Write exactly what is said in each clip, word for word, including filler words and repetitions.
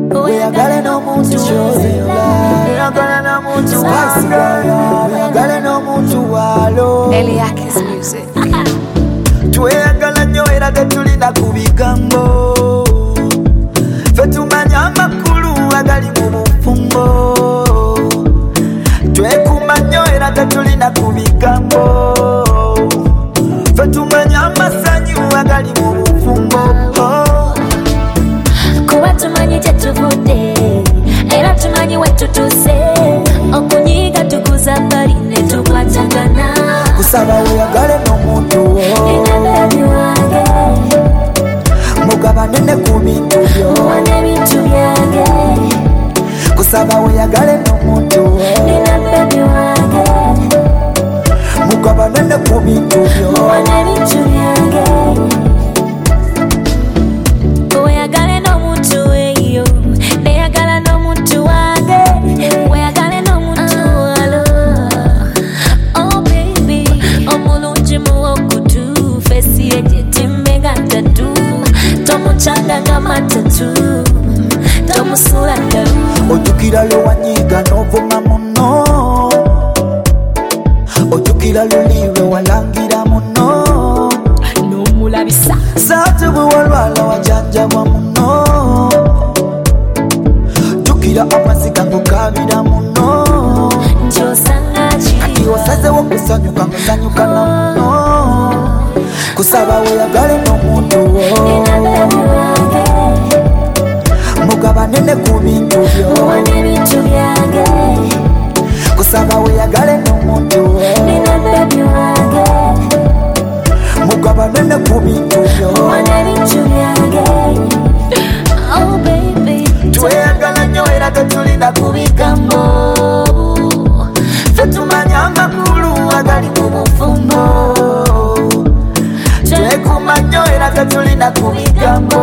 weyagale n'omuntu kyozera, weyagale n'omuntu wasigala, weyagale n'omuntu walo. Eliakis Music. Tweyagala nnyo era tetulina ku bigambo, ffe tumanya amakulu agali mu bufumbo. Twekuuma nnyo era tetulina ku bigambo, ffe tumanya amasanyu agali mu bufumbo. Kuba tumanyi gye tuvudde era tumanyi we tutuse, okunyiiga tukuza bali ne tukwatagana. Kusaba weyagale n'omuntu wo, nina bebi wange, mugabane ne ku bintu byo, muwa n'ebintu byange. kusaba weyagale n'omuntu wo, nina bebi wange, mugabane ne ku bintu byo, muwa n'ebintu byange. Weyagale n'omuntu eyo, neyagala n'omuntu wange, weyagale n'omuntu walo. Oh baby, omulungi muwokutu, fesi ye gyetimbe nga ttatu, tomucanga nga matatu, tomusula ddalu. ojjukira lwe wanyiiga n'ovuma muno, ojjukira luli lwe walangira muno, n'omulabisa saati bwe walwala wajanjabwa muno, jjukira amaziga ng'okaabira muno, nti osanga kati kiriwa. osazewo kusanyuka ng'osanyuka na muno. Kusaba weyagale n'omuntu wo, Nina bebi wange, mugabane ne ku bintu byo, muwa n'ebintu byange. kusaba weyagale n'omuntu wo, Nina bebi wange, mugabane ne ku bintu byo. muwa n'ebintu byange. Oh baby, Tweyagala nnyo era tetulina ku bigambo, ffe tumanya amakulu agali mu bufumbo. Twekuuma nnyo era tetulina ku bigambo,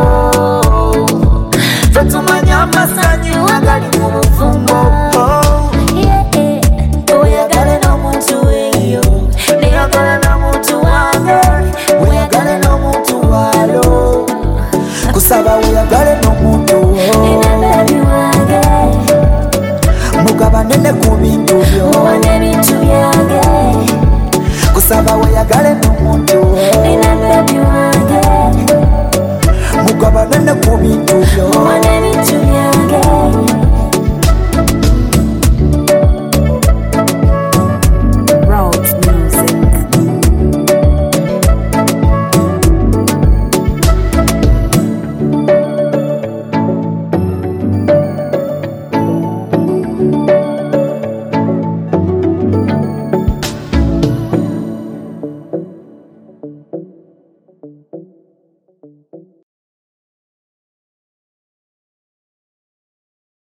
ffe tumanya amasanyu agali mu bufumbo. yeah, weyagale n'omuntu eyo, neyagala n'omuntu wange, Weyagale n'omuntu walo, kusaba weyagale n'omuntu wo, nina bebi wange, mugabane ne ku bintu byo, muwa n'ebintu byange. kusaba weyagale n'omuntu wo, Nina bebi wange, mugabane ne ku bintu byo,